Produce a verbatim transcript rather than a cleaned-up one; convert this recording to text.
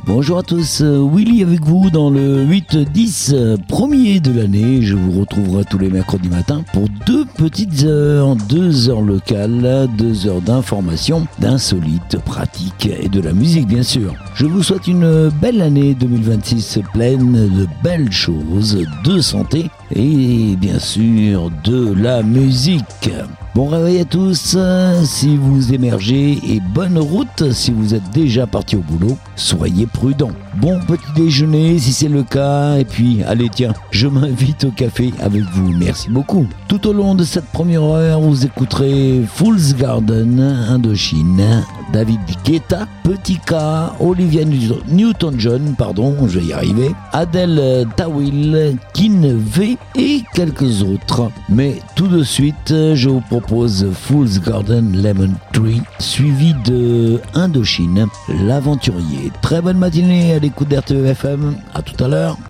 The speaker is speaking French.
Bonjour à tous, Willy avec vous dans le huit dix premier de l'année. Je vous retrouverai tous les mercredis matins pour deux petites heures, deux heures locales, deux heures d'information, d'insolites, pratiques et de la musique bien sûr. Je vous souhaite une belle année deux mille vingt-six pleine de belles choses, de santé et bien sûr de la musique. Bon réveil à tous si vous émergez et bonne route si vous êtes déjà parti au boulot. Soyez prudents. Bon petit déjeuner si c'est le cas et puis allez tiens, je m'invite au café avec vous. Merci beaucoup. Tout au long de cette première heure, vous écouterez Fool's Garden, Indochine, David Guetta, Petit K, Olivia Newton-John, pardon, je vais y arriver, Adele Tawil, Kin V et quelques autres. Mais tout de suite, je vous propose Fool's Garden Lemon Tree, suivi de Indochine, l'aventurier. Très bonne matinée à l'écoute d'R T E F M. À tout à l'heure.